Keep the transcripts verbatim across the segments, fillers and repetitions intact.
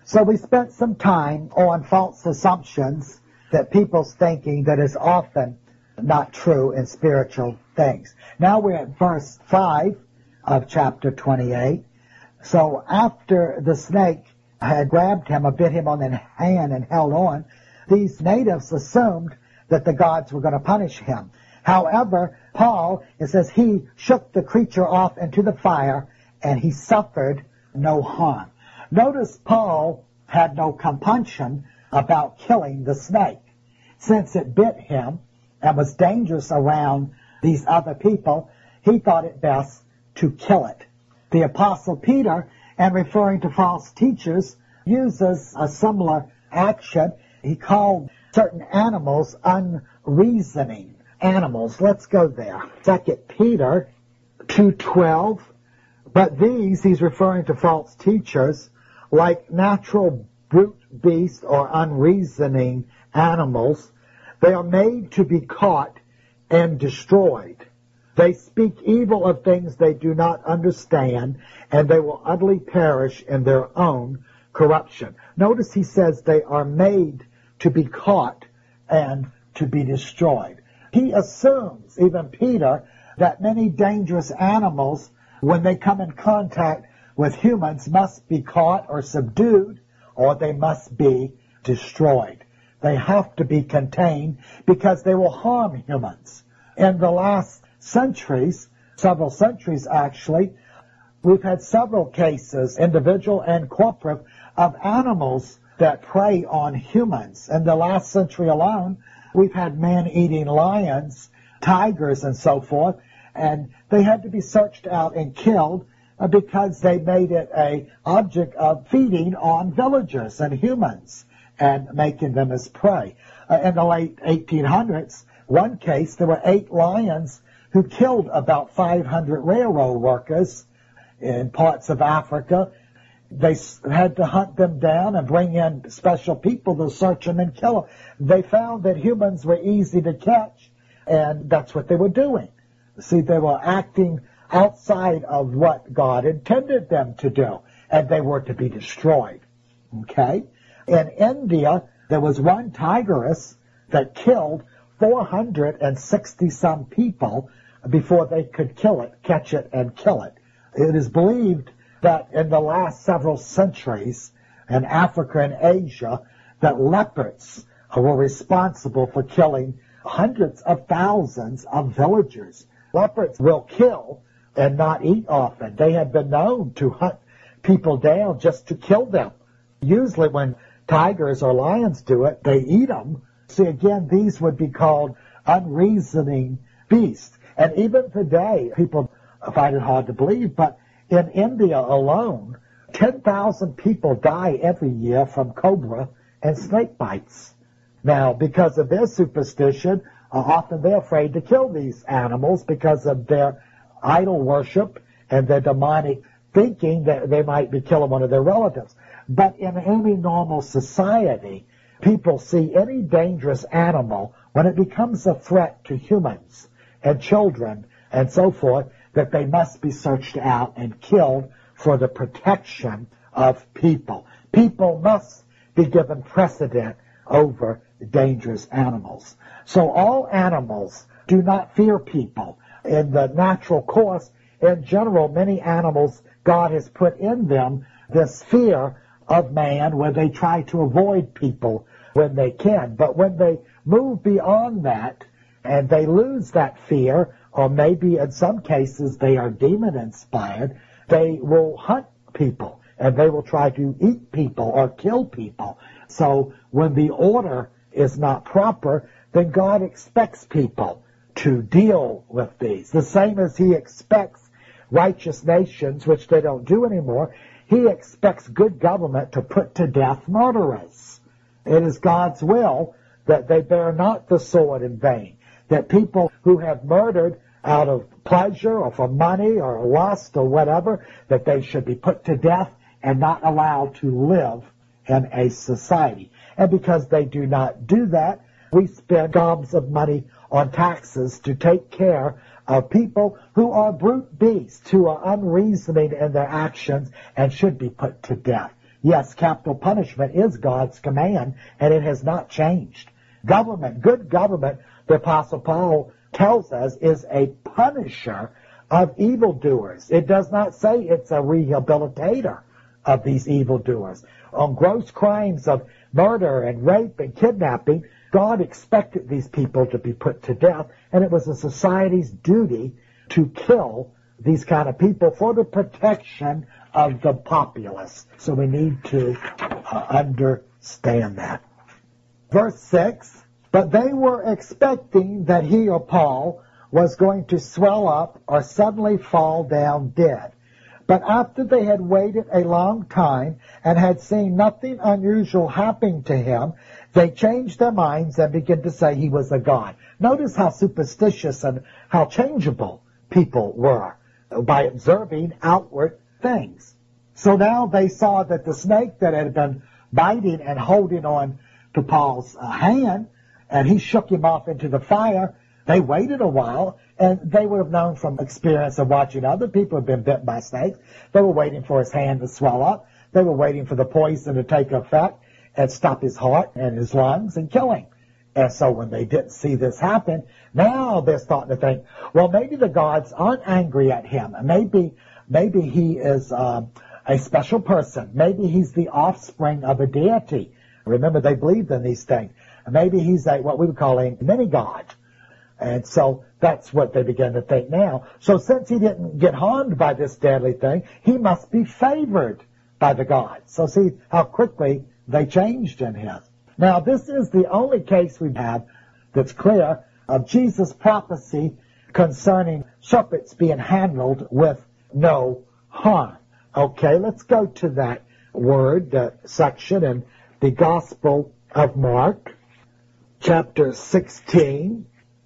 So we spent some time on false assumptions that people's thinking that is often not true in spiritual things. Now we're at verse five of chapter twenty-eight. So after the snake had grabbed him, or bit him on the hand and held on, these natives assumed that the gods were going to punish him. However, Paul, it says, he shook the creature off into the fire, and he suffered no harm. Notice Paul had no compunction about killing the snake. Since it bit him and was dangerous around these other people, he thought it best to kill it. The Apostle Peter, and referring to false teachers, uses a similar action. He called certain animals unreasoning animals. Let's go there. Second Peter two twelve. But these, he's referring to false teachers, like natural brute beasts or unreasoning animals, they are made to be caught and destroyed. They speak evil of things they do not understand, and they will utterly perish in their own corruption. Notice he says they are made to be caught and to be destroyed. He assumes, even Peter, that many dangerous animals, when they come in contact with humans, must be caught or subdued, or they must be destroyed. They have to be contained because they will harm humans. In the last centuries, several centuries actually, we've had several cases, individual and corporate, of animals that prey on humans. In the last century alone, we've had man-eating lions, tigers, and so forth, and they had to be searched out and killed because they made it an object of feeding on villagers and humans and making them as prey. Uh, in the late eighteen hundreds, one case, there were eight lions who killed about five hundred railroad workers in parts of Africa. They had to hunt them down and bring in special people to search them and kill them. They found that humans were easy to catch, and that's what they were doing. See, they were acting outside of what God intended them to do, and they were to be destroyed. Okay? In India, there was one tigress that killed four hundred sixty some people before they could kill it, catch it, and kill it. It is believed that in the last several centuries in Africa and Asia, that leopards were responsible for killing hundreds of thousands of villagers. Leopards will kill and not eat often. They have been known to hunt people down just to kill them. Usually when tigers or lions do it, they eat them. See, again, these would be called unreasoning beasts. And even today, people find it hard to believe, but in India alone, ten thousand people die every year from cobra and snake bites. Now, because of their superstition, uh, often they're afraid to kill these animals because of their idol worship and their demonic thinking that they might be killing one of their relatives. But in any normal society, people see any dangerous animal when it becomes a threat to humans and children and so forth, that they must be searched out and killed for the protection of people. People must be given precedent over dangerous animals. So all animals do not fear people. In the natural course, in general, many animals, God has put in them this fear of man where they try to avoid people when they can. But when they move beyond that and they lose that fear, or maybe in some cases they are demon-inspired, they will hunt people and they will try to eat people or kill people. So when the order is not proper, then God expects people to deal with these. The same as he expects righteous nations, which they don't do anymore, he expects good government to put to death murderers. It is God's will that they bear not the sword in vain, that people who have murdered out of pleasure or for money or lust or whatever, that they should be put to death and not allowed to live in a society. And because they do not do that, we spend gobs of money on taxes to take care of people who are brute beasts, who are unreasoning in their actions and should be put to death. Yes, capital punishment is God's command, and it has not changed. Government, good government, the Apostle Paul tells us, is a punisher of evildoers. It does not say it's a rehabilitator of these evildoers. On gross crimes of murder and rape and kidnapping, God expected these people to be put to death, and it was a society's duty to kill these kind of people for the protection of the populace. So we need to uh, understand that. Verse six, but they were expecting that he, or Paul, was going to swell up or suddenly fall down dead. But after they had waited a long time and had seen nothing unusual happening to him, they changed their minds and began to say he was a god. Notice how superstitious and how changeable people were by observing outward things. So now they saw that the snake that had been biting and holding on to Paul's uh, hand, and he shook him off into the fire. They waited a while, and they would have known from experience of watching other people have been bitten by snakes. They were waiting for his hand to swell up. They were waiting for the poison to take effect and stop his heart and his lungs and kill him. And so when they didn't see this happen, now they're starting to think, well, maybe the gods aren't angry at him. Maybe, maybe he is uh, a special person. Maybe he's the offspring of a deity. Remember, they believed in these things. Maybe he's a what we would call a mini-god. And so that's what they begin to think now. So since he didn't get harmed by this deadly thing, he must be favored by the gods. So see how quickly they changed in him. Now this is the only case we have that's clear of Jesus' prophecy concerning serpents being handled with no harm. Okay, let's go to that word, uh, section in the Gospel of Mark, chapter sixteen.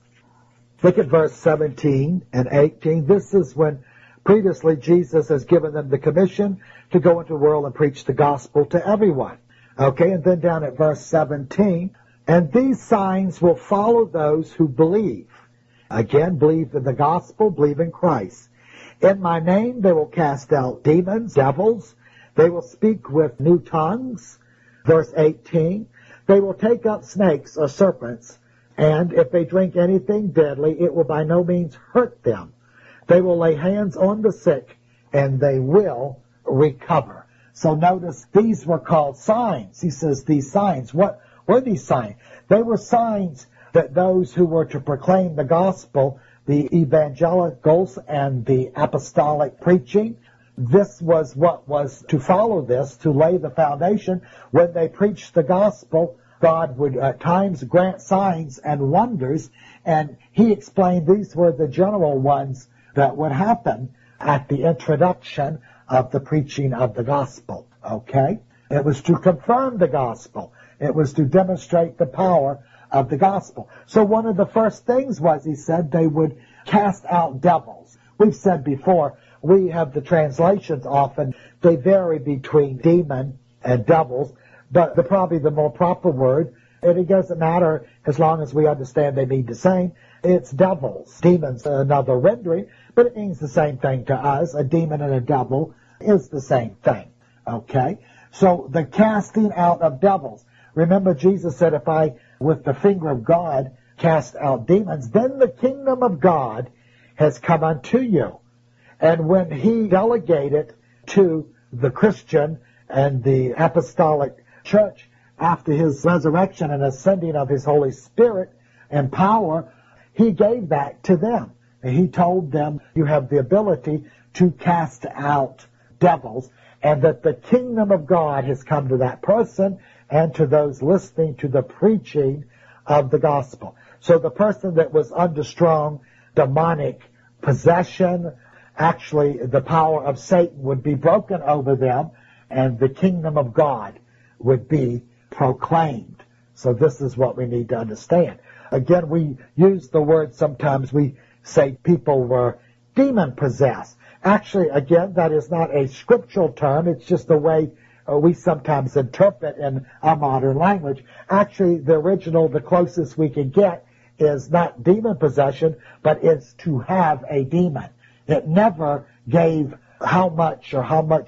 Look at verse seventeen and eighteen. This is when previously Jesus has given them the commission to go into the world and preach the gospel to everyone. Okay, and then down at verse seventeen, and these signs will follow those who believe. Again, believe in the gospel, believe in Christ. In my name they will cast out demons, devils. They will speak with new tongues. Verse eighteen, they will take up snakes or serpents, and if they drink anything deadly, it will by no means hurt them. They will lay hands on the sick, and they will recover. So notice these were called signs. He says these signs. What were these signs? They were signs that those who were to proclaim the gospel, the evangelicals and the apostolic preaching, this was what was to follow this, to lay the foundation. When they preached the gospel, God would at times grant signs and wonders, and he explained these were the general ones that would happen at the introduction of the preaching of the gospel. Okay? It was to confirm the gospel. It was to demonstrate the power of the gospel. So one of the first things was, he said, they would cast out devils. We've said before, we have the translations often, they vary between demon and devils, but the probably the more proper word, and it doesn't matter as long as we understand they mean the same, it's devils. Demons are another rendering, but it means the same thing to us. A demon and a devil is the same thing. Okay? So the casting out of devils. Remember Jesus said, if I, with the finger of God, cast out demons, then the kingdom of God has come unto you. And when he delegated to the Christian and the apostolic church after his resurrection and ascending of his Holy Spirit and power, he gave that to them. And he told them, you have the ability to cast out devils, and that the kingdom of God has come to that person and to those listening to the preaching of the gospel. So the person that was under strong demonic possession, actually the power of Satan would be broken over them, and the kingdom of God would be proclaimed. So this is what we need to understand. Again, we use the word sometimes, we say people were demon-possessed. Actually, again, that is not a scriptural term. It's just the way uh, we sometimes interpret in our modern language. Actually, the original, the closest we can get, is not demon possession, but it's to have a demon. It never gave how much or how much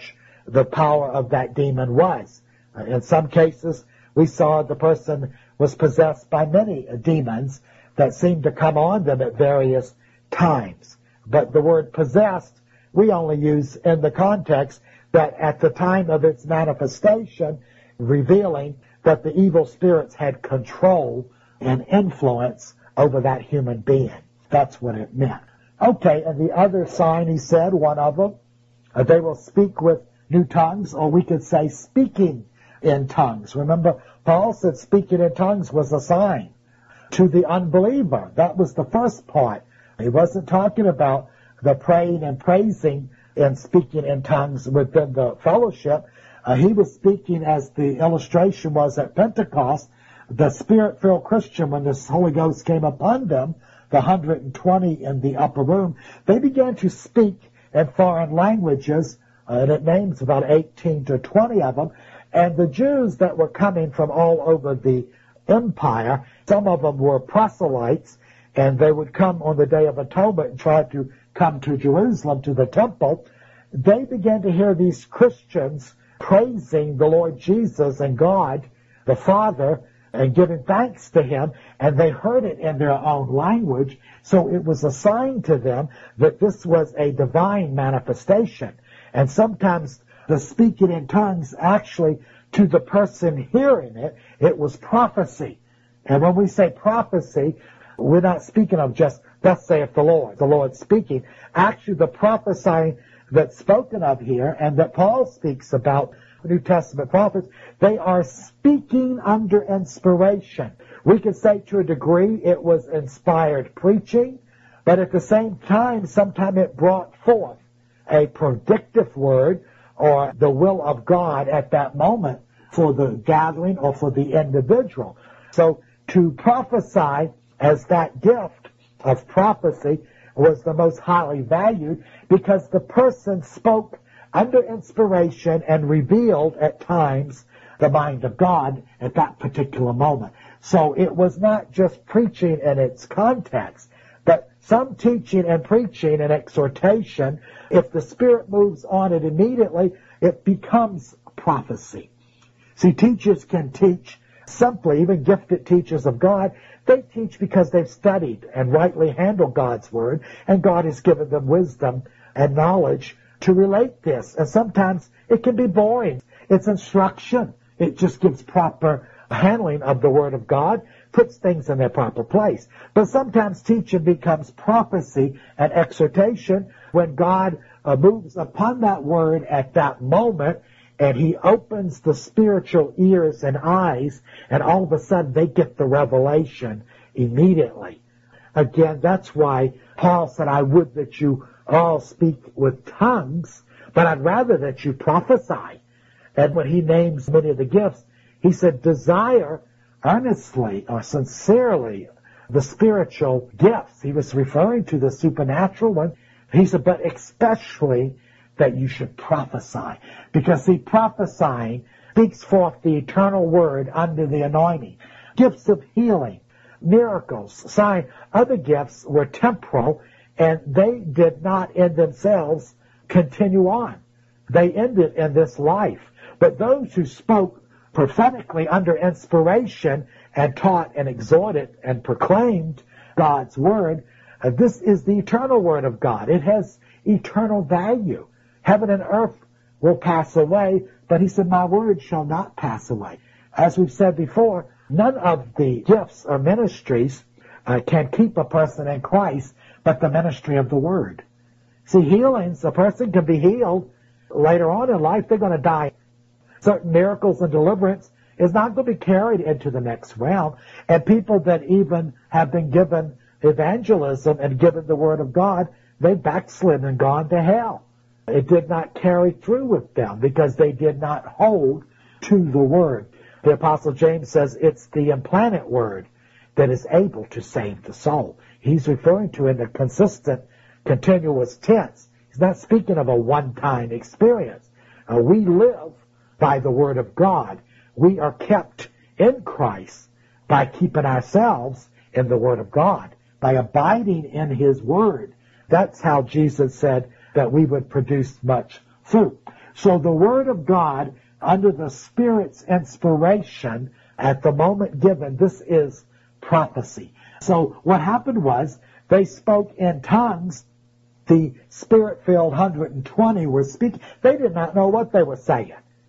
the power of that demon was. In some cases, we saw the person was possessed by many demons that seemed to come on them at various times. But the word possessed, we only use in the context that at the time of its manifestation, revealing that the evil spirits had control and influence over that human being. That's what it meant. Okay, and the other sign, he said, one of them, uh, they will speak with new tongues, or we could say speaking in tongues. Remember, Paul said speaking in tongues was a sign to the unbeliever. That was the first part. He wasn't talking about the praying and praising and speaking in tongues within the fellowship. Uh, he was speaking, as the illustration was at Pentecost, the Spirit-filled Christian, when the Holy Ghost came upon them, the one hundred twenty in the upper room, they began to speak in foreign languages, uh, and it names about eighteen to twenty of them. And the Jews that were coming from all over the empire, some of them were proselytes, and they would come on the Day of Atonement and try to come to Jerusalem, to the temple. They began to hear these Christians praising the Lord Jesus and God, the Father, and giving thanks to Him, and they heard it in their own language, so it was a sign to them that this was a divine manifestation. And sometimes the speaking in tongues, actually, to the person hearing it, it was prophecy. And when we say prophecy, we're not speaking of just, thus saith the Lord, the Lord speaking. Actually, the prophesying that's spoken of here, and that Paul speaks about, New Testament prophets, they are speaking under inspiration. We could say to a degree it was inspired preaching, but at the same time, sometimes it brought forth a predictive word or the will of God at that moment for the gathering or for the individual. So to prophesy as that gift of prophecy was the most highly valued, because the person spoke under inspiration and revealed at times the mind of God at that particular moment. So it was not just preaching in its context, but some teaching and preaching and exhortation, if the Spirit moves on it immediately, it becomes prophecy. See, teachers can teach simply, even gifted teachers of God, they teach because they've studied and rightly handled God's Word, and God has given them wisdom and knowledge to relate this. And sometimes it can be boring. It's instruction. It just gives proper handling of the Word of God, puts things in their proper place. But sometimes teaching becomes prophecy and exhortation when God uh, moves upon that Word at that moment, and He opens the spiritual ears and eyes, and all of a sudden they get the revelation immediately. Again, that's why Paul said, I would that you all speak with tongues, but I'd rather that you prophesy. And when he names many of the gifts, he said, desire earnestly or sincerely the spiritual gifts. He was referring to the supernatural one. He said, but especially that you should prophesy. Because see, prophesying speaks forth the eternal word under the anointing. Gifts of healing, miracles, sign, other gifts were temporal, and they did not in themselves continue on. They ended in this life. But those who spoke prophetically under inspiration and taught and exhorted and proclaimed God's word, uh, this is the eternal word of God. It has eternal value. Heaven and earth will pass away, but he said, my word shall not pass away. As we've said before, none of the gifts or ministries uh, can keep a person in Christ but the ministry of the word. See, healings, a person can be healed. Later on in life, they're going to die. Certain miracles and deliverance is not going to be carried into the next realm. And people that even have been given evangelism and given the word of God, they backslid and gone to hell. It did not carry through with them because they did not hold to the word. The Apostle James says it's the implanted word that is able to save the soul. He's referring to in the consistent, continuous tense. He's not speaking of a one-time experience. Uh, we live by the word of God. We are kept in Christ by keeping ourselves in the word of God, by abiding in his word. That's how Jesus said that we would produce much fruit. So the Word of God, under the Spirit's inspiration, at the moment given, this is prophecy. So what happened was, they spoke in tongues. The Spirit-filled one hundred twenty were speaking. They did not know what they were saying.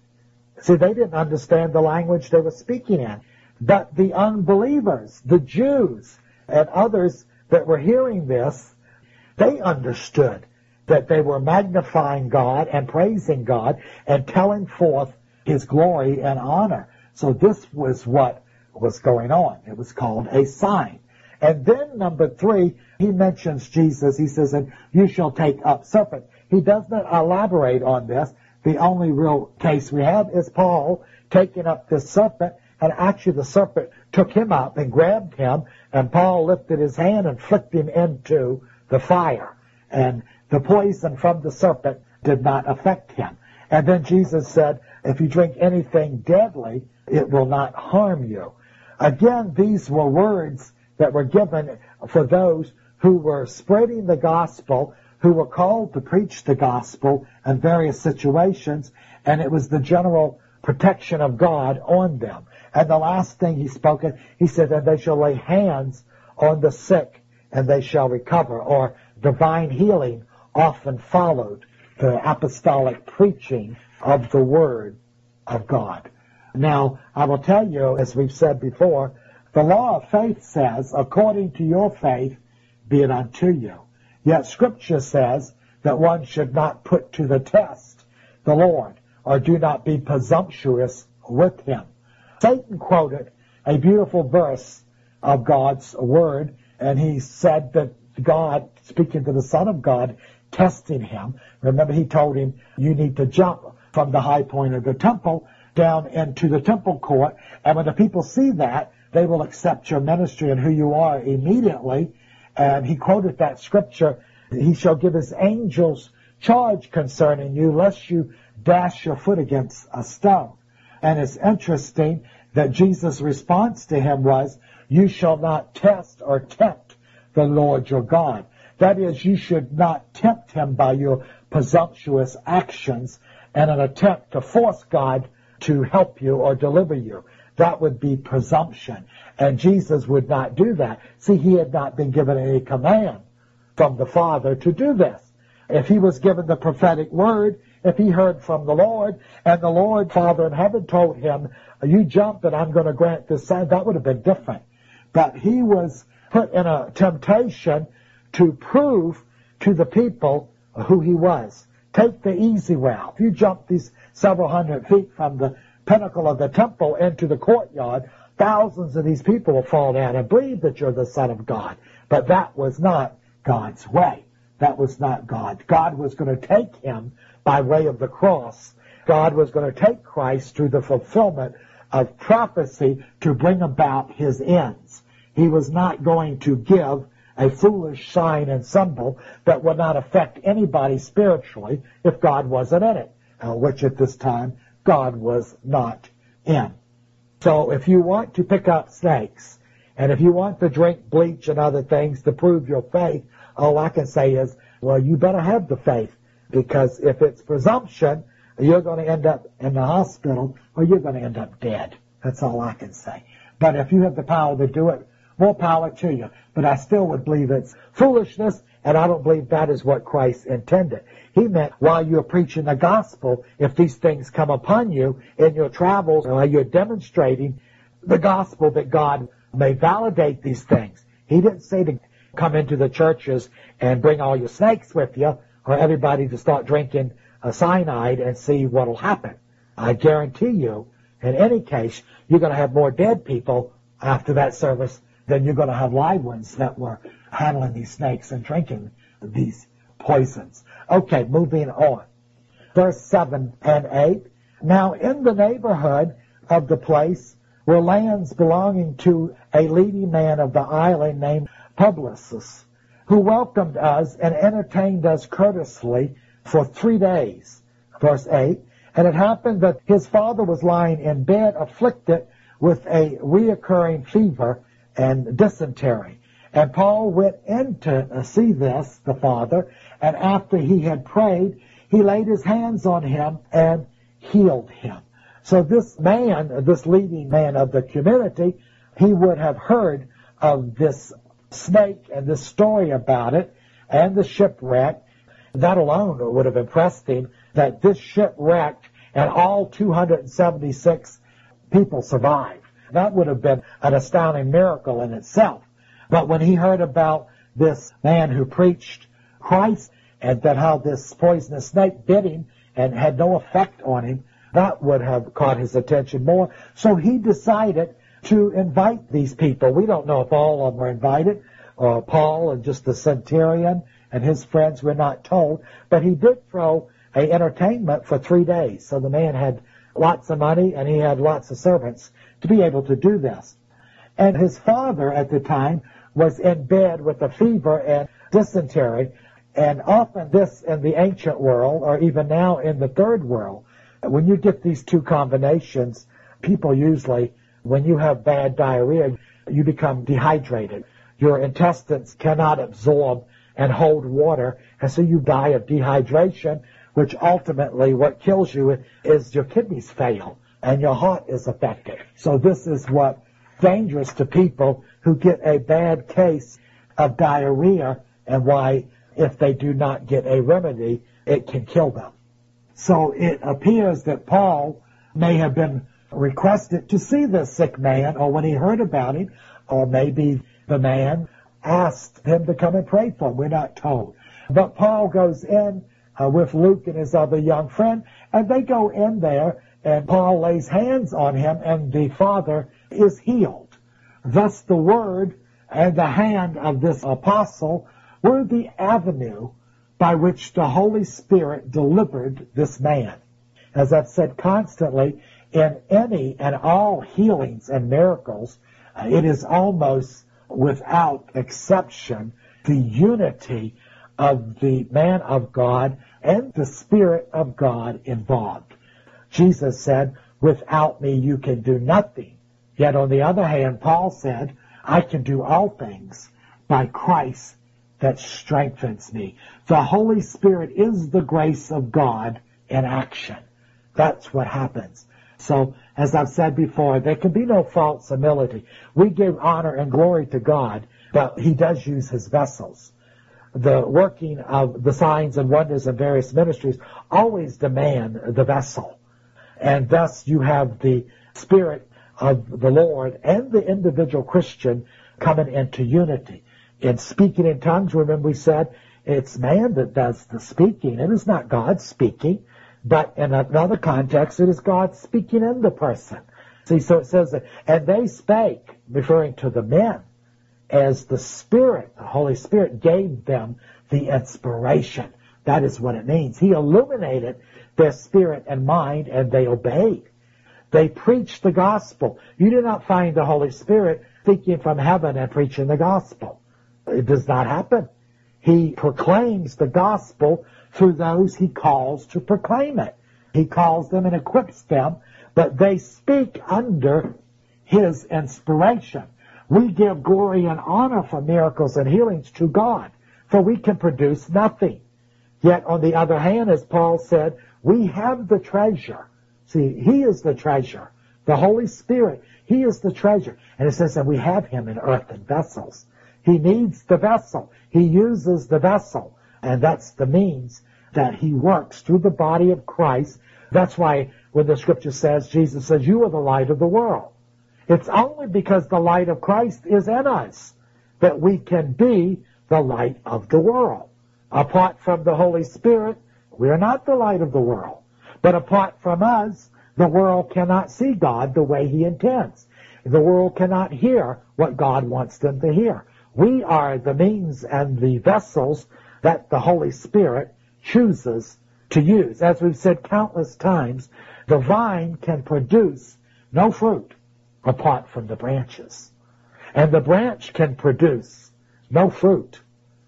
See, they didn't understand the language they were speaking in. But the unbelievers, the Jews, and others that were hearing this, they understood that they were magnifying God and praising God and telling forth His glory and honor. So this was what was going on. It was called a sign. And then number three, he mentions Jesus. He says, and you shall take up serpents. He does not elaborate on this. The only real case we have is Paul taking up this serpent, and actually the serpent took him up and grabbed him, and Paul lifted his hand and flicked him into the fire. And the poison from the serpent did not affect him. And then Jesus said, if you drink anything deadly, it will not harm you. Again, these were words that were given for those who were spreading the gospel, who were called to preach the gospel in various situations, and it was the general protection of God on them. And the last thing he spoke, he said, and they shall lay hands on the sick, and they shall recover, or divine healing often followed the apostolic preaching of the Word of God. Now, I will tell you, as we've said before, the law of faith says, according to your faith, be it unto you. Yet Scripture says that one should not put to the test the Lord, or do not be presumptuous with Him. Satan quoted a beautiful verse of God's Word, and he said that God, speaking to the Son of God, testing him. Remember, he told him, you need to jump from the high point of the temple down into the temple court, and when the people see that, they will accept your ministry and who you are immediately. And he quoted that scripture, he shall give his angels charge concerning you, lest you dash your foot against a stone. And it's interesting that Jesus' response to him was, you shall not test or tempt the Lord your God. That is, you should not tempt him by your presumptuous actions and an attempt to force God to help you or deliver you. That would be presumption. And Jesus would not do that. See, he had not been given any command from the Father to do this. If he was given the prophetic word, if he heard from the Lord, and the Lord, Father in heaven, told him, you jump and I'm going to grant this sign, that would have been different. But he was put in a temptation to prove to the people who he was. Take the easy route. If you jump these several hundred feet from the pinnacle of the temple into the courtyard, thousands of these people will fall down and believe that you're the Son of God. But that was not God's way. That was not God. God was going to take him by way of the cross. God was going to take Christ through the fulfillment of prophecy to bring about his ends. He was not going to give a foolish sign and symbol that would not affect anybody spiritually if God wasn't in it, uh, which at this time God was not in. So if you want to pick up snakes, and if you want to drink bleach and other things to prove your faith, all I can say is, well, you better have the faith, because if it's presumption, you're going to end up in the hospital or you're going to end up dead. That's all I can say. But if you have the power to do it, more power to you. But I still would believe it's foolishness, and I don't believe that is what Christ intended. He meant while you're preaching the gospel, if these things come upon you in your travels, while you're demonstrating the gospel, that God may validate these things. He didn't say to come into the churches and bring all your snakes with you, or everybody to start drinking a cyanide and see what will happen. I guarantee you, in any case, you're going to have more dead people after that service than you're going to have live ones that were handling these snakes and drinking these poisons. Okay, moving on. Verse seven and eight. Now in the neighborhood of the place were lands belonging to a leading man of the island named Publius, who welcomed us and entertained us courteously for three days. Verse eight. And it happened that his father was lying in bed afflicted with a reoccurring fever and dysentery. And Paul went in to see this, the father, and after he had prayed, he laid his hands on him and healed him. So this man, this leading man of the community, he would have heard of this snake and this story about it and the shipwreck. That alone would have impressed him, that this shipwreck and all two hundred seventy-six people survived. That would have been an astounding miracle in itself. But when he heard about this man who preached Christ and that how this poisonous snake bit him and had no effect on him, that would have caught his attention more. So he decided to invite these people. We don't know if all of them were invited, or Paul and just the centurion and his friends were not told. But he did throw an entertainment for three days. So the man had lots of money and he had lots of servants to be able to do this. And his father at the time was in bed with a fever and dysentery. And often this in the ancient world, or even now in the third world, when you get these two combinations, people usually, when you have bad diarrhea, you become dehydrated. Your intestines cannot absorb and hold water, and so you die of dehydration, which ultimately what kills you is your kidneys fail and your heart is affected. So this is what dangerous to people who get a bad case of diarrhea, and why if they do not get a remedy, it can kill them. So it appears that Paul may have been requested to see the sick man, or when he heard about him, or maybe the man asked him to come and pray for him. We're not told. But Paul goes in uh, with Luke and his other young friend, and they go in there, and Paul lays hands on him, and the father is healed. Thus the word and the hand of this apostle were the avenue by which the Holy Spirit delivered this man. As I've said constantly, in any and all healings and miracles, uh, it is almost without exception the unity of the man of God and the Spirit of God involved. Jesus said, without me you can do nothing. Yet on the other hand, Paul said, I can do all things by Christ that strengthens me. The Holy Spirit is the grace of God in action. That's what happens. So, as I've said before, there can be no false humility. We give honor and glory to God, but He does use His vessels. The working of the signs and wonders in various ministries always demand the vessel. And thus you have the Spirit of the Lord and the individual Christian coming into unity. In speaking in tongues, remember we said, it's man that does the speaking. It is not God speaking. But in another context, it is God speaking in the person. See, so it says that, and they spake, referring to the men, as the Spirit, the Holy Spirit, gave them the inspiration. That is what it means. He illuminated their spirit and mind, and they obeyed. They preached the gospel. You do not find the Holy Spirit speaking from heaven and preaching the gospel. It does not happen. He proclaims the gospel through those He calls to proclaim it. He calls them and equips them, but they speak under His inspiration. We give glory and honor for miracles and healings to God, for we can produce nothing. Yet on the other hand, as Paul said, we have the treasure. See, He is the treasure. The Holy Spirit, He is the treasure. And it says that we have Him in earthen vessels. He needs the vessel. He uses the vessel. And that's the means that He works through the body of Christ. That's why when the Scripture says, Jesus says, you are the light of the world. It's only because the light of Christ is in us that we can be the light of the world. Apart from the Holy Spirit, we are not the light of the world. But apart from us, the world cannot see God the way He intends. The world cannot hear what God wants them to hear. We are the means and the vessels that the Holy Spirit chooses to use. As we've said countless times, the vine can produce no fruit apart from the branches. And the branch can produce no fruit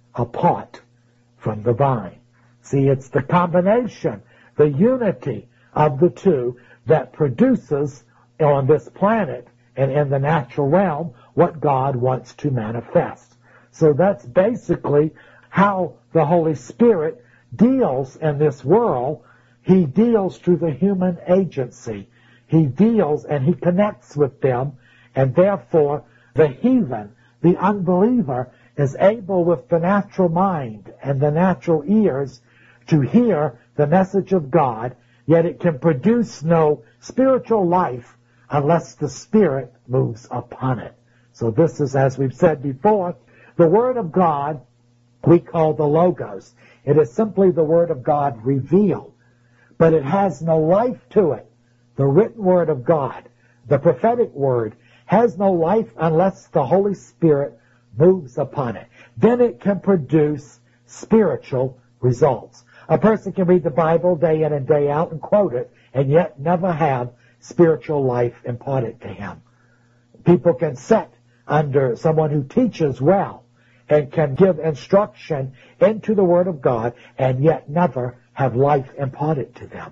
apart from the vine. See, it's the combination, the unity of the two that produces on this planet and in the natural realm what God wants to manifest. So that's basically how the Holy Spirit deals in this world, he deals through the human agency. He deals and he connects with them, and therefore the heathen, the unbeliever, is able with the natural mind and the natural ears to hear the message of God, yet it can produce no spiritual life unless the Spirit moves upon it. So this is, as we've said before, the Word of God we call the Logos. It is simply the Word of God revealed, but it has no life to it. The written Word of God, the prophetic Word, has no life unless the Holy Spirit moves upon it. Then it can produce spiritual results. A person can read the Bible day in and day out and quote it, and yet never have spiritual life imparted to him. People can sit under someone who teaches well and can give instruction into the Word of God and yet never have life imparted to them.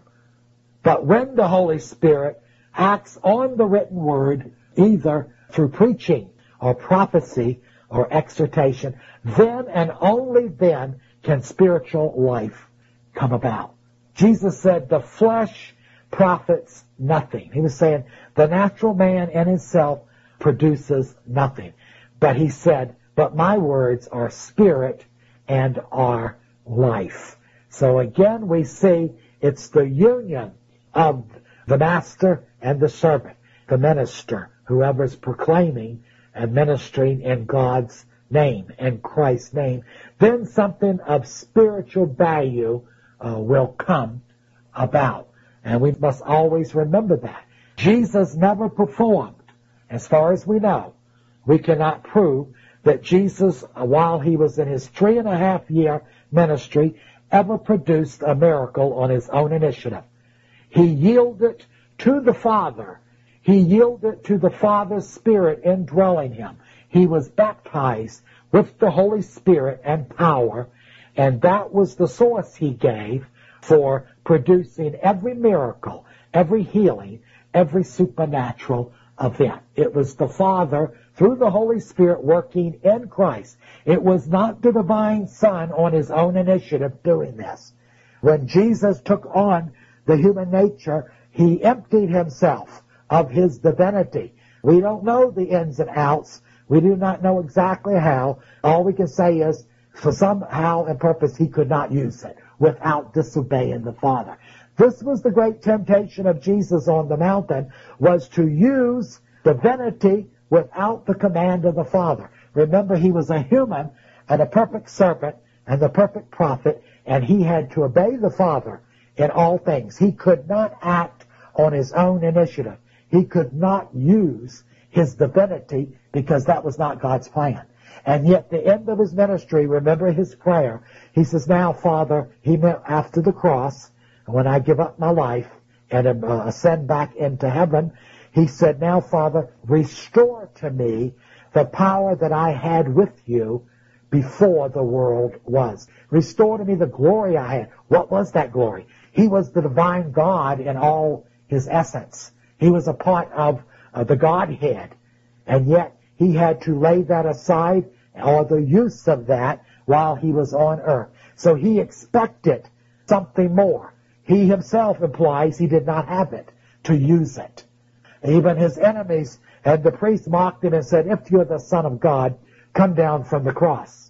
But when the Holy Spirit acts on the written Word, either through preaching or prophecy or exhortation, then and only then can spiritual life come about. Jesus said the flesh profits nothing. He was saying the natural man in himself produces nothing. But he said, but my words are spirit and are life. So again we see it's the union of the master and the servant, the minister, whoever's proclaiming and ministering in God's name, in Christ's name. Then something of spiritual value uh, will come about. And we must always remember that. Jesus never performed, as far as we know. We cannot prove that Jesus, while he was in his three and a half year ministry, ever produced a miracle on his own initiative. He yielded to the Father. He yielded to the Father's Spirit indwelling him. He was baptized with the Holy Spirit and power, and that was the source he gave for producing every miracle, every healing, every supernatural event. It was the Father, through the Holy Spirit, working in Christ. It was not the divine Son on his own initiative doing this. When Jesus took on the human nature, he emptied himself of his divinity. We don't know the ins and outs. We do not know exactly how. All we can say is, for somehow and purpose, he could not use it without disobeying the Father. This was the great temptation of Jesus on the mountain, was to use divinity without the command of the Father. Remember, he was a human and a perfect servant and the perfect prophet, and he had to obey the Father in all things. He could not act on his own initiative. He could not use his divinity because that was not God's plan. And yet the end of his ministry, remember his prayer, he says, now, Father, he meant after the cross, when I give up my life and uh, ascend back into heaven, he said, now, Father, restore to me the power that I had with you before the world was. Restore to me the glory I had. What was that glory? He was the divine God in all his essence. He was a part of uh, the Godhead. And yet he had to lay that aside, or the use of that, while he was on earth. So he expected something more. He himself implies he did not have it to use it. Even his enemies and the priests mocked him and said, if you're the Son of God, come down from the cross.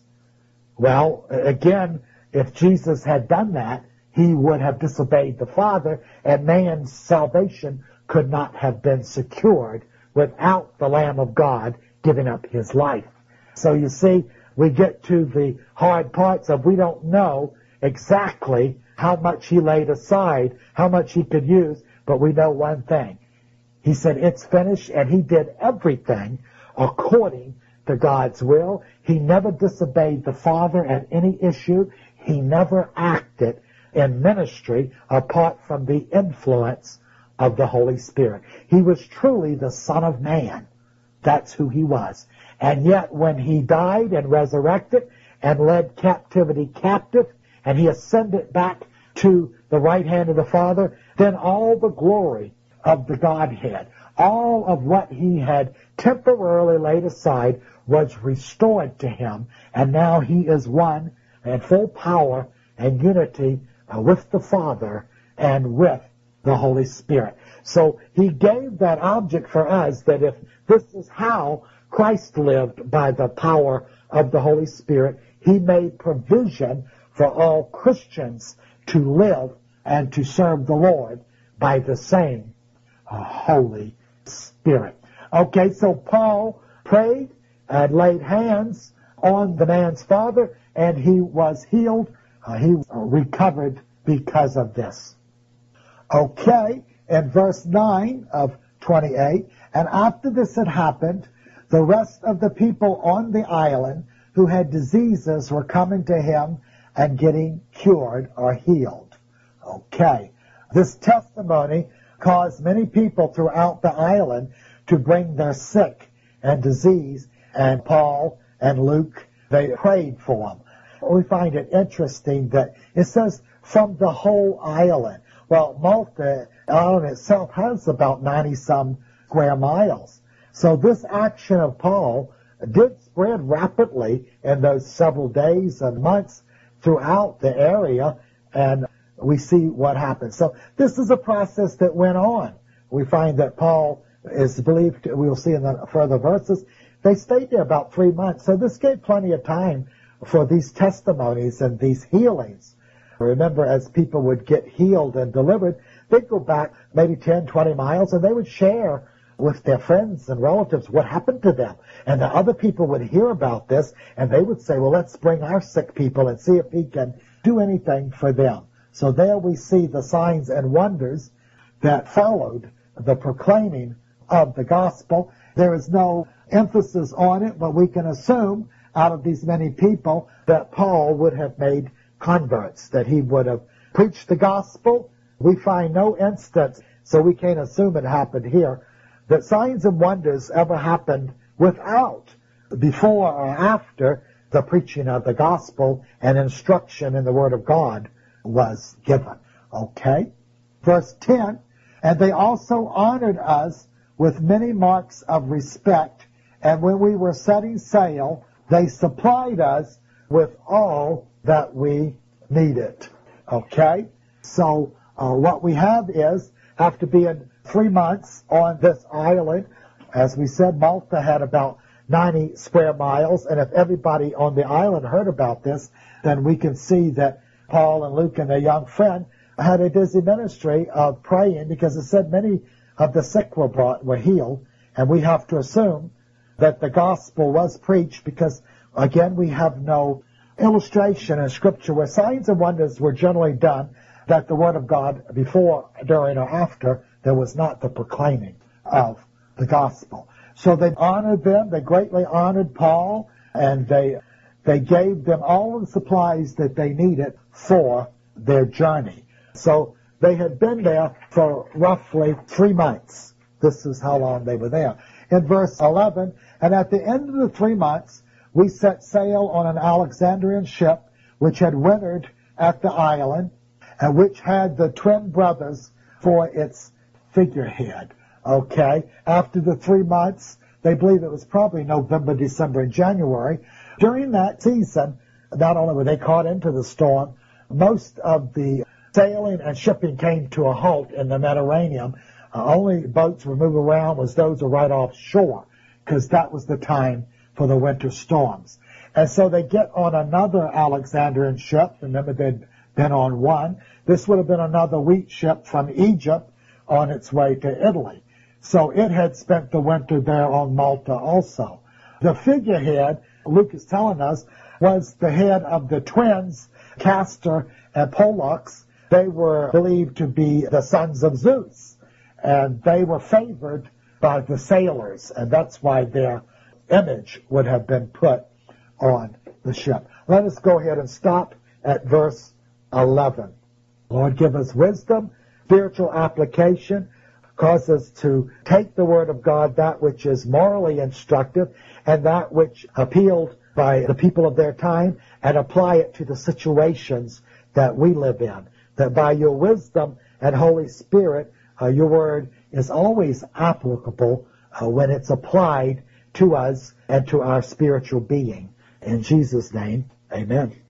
Well, again, if Jesus had done that, he would have disobeyed the Father, and man's salvation could not have been secured without the Lamb of God giving up his life. So you see, we get to the hard parts of we don't know exactly how much he laid aside, how much he could use, but we know one thing. He said, it's finished, and he did everything according to God's will. He never disobeyed the Father at any issue. He never acted in ministry apart from the influence of the Holy Spirit. He was truly the Son of Man. That's who he was. And yet when he died and resurrected and led captivity captive, and he ascended back to the right hand of the Father, then all the glory of the Godhead, all of what he had temporarily laid aside, was restored to him, and now he is one in full power and unity uh, with the Father and with the Holy Spirit. So he gave that object for us, that if this is how Christ lived by the power of the Holy Spirit, he made provision for all Christians to live and to serve the Lord by the same uh, Holy Spirit. Okay, so Paul prayed and laid hands on the man's father, and he was healed. Uh, he recovered because of this. Okay, in verse nine of twenty-eight, and after this had happened, the rest of the people on the island who had diseases were coming to him and getting cured or healed. Okay, this testimony caused many people throughout the island to bring their sick and disease, and Paul and Luke, they prayed for them. We find it interesting that it says from the whole island. Well, Malta island itself has about ninety some square miles. So this action of Paul did spread rapidly in those several days and months throughout the area, and we see what happened. So this is a process that went on. We find that Paul is believed, we will see in the further verses, they stayed there about three months. So this gave plenty of time for these testimonies and these healings. Remember, as people would get healed and delivered, they'd go back maybe ten, twenty miles, and they would share with their friends and relatives what happened to them. And the other people would hear about this, and they would say, well, let's bring our sick people and see if he can do anything for them. So there we see the signs and wonders that followed the proclaiming of the gospel. There is no emphasis on it, but we can assume out of these many people that Paul would have made converts, that he would have preached the gospel. We find no instance, so we can't assume it happened here, that signs and wonders ever happened without, before or after the preaching of the gospel and instruction in the Word of God was given. Okay? Verse ten, and they also honored us with many marks of respect, and when we were setting sail, they supplied us with all that we needed. Okay? So uh, what we have is, after being three months on this island, as we said, Malta had about ninety square miles, and if everybody on the island heard about this, then we can see that Paul and Luke and their young friend had a busy ministry of praying, because it said many of the sick were brought, were healed, and we have to assume that the gospel was preached, because again, we have no illustration in Scripture where signs and wonders were generally done, that the Word of God, before, during, or after, there was not the proclaiming of the gospel. So they honored them, they greatly honored Paul, and they they gave them all the supplies that they needed for their journey. So they had been there for roughly three months. This is how long they were there. In verse eleven, and at the end of the three months, we set sail on an Alexandrian ship, which had wintered at the island, and which had the twin brothers for its figurehead. Okay? After the three months, they believe it was probably November, December, and January. During that season, not only were they caught into the storm, most of the sailing and shipping came to a halt in the Mediterranean. Uh, only boats were moving around was those were right offshore, because that was the time for the winter storms. And so they get on another Alexandrian ship. Remember, they'd been on one. This would have been another wheat ship from Egypt on its way to Italy. So it had spent the winter there on Malta also. The figurehead, Luke is telling us, was the head of the twins, Castor and Pollux. They were believed to be the sons of Zeus, and they were favored by the sailors, and that's why their image would have been put on the ship. Let us go ahead and stop at verse eleven. Lord, give us wisdom, spiritual application, cause us to take the Word of God, that which is morally instructive, and that which appealed by the people of their time, and apply it to the situations that we live in. That by your wisdom and Holy Spirit, uh, your Word is always applicable uh, when it's applied to us and to our spiritual being. In Jesus' name, amen.